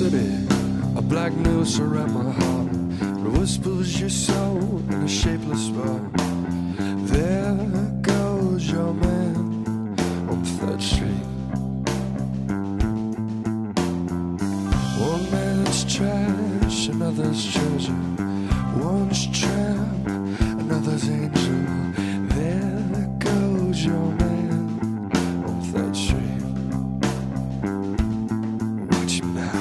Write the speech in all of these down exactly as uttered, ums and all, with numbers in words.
city, a black noose around my heart. It whispers your soul in a shapeless bar. There goes your man on Third Street. One man's trash, another's treasure. One's tramp, another's angel. There goes your man on Third Street. Watch him now.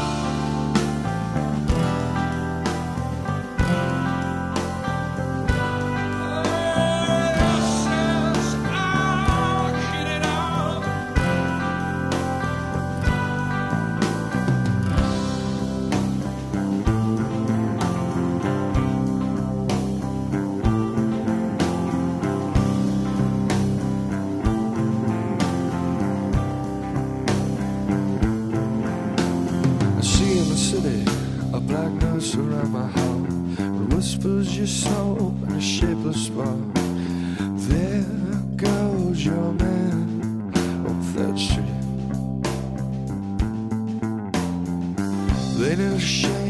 City, a black noose around my heart. It whispers your soul in a shapeless bar. There goes your man on Third Street. They never share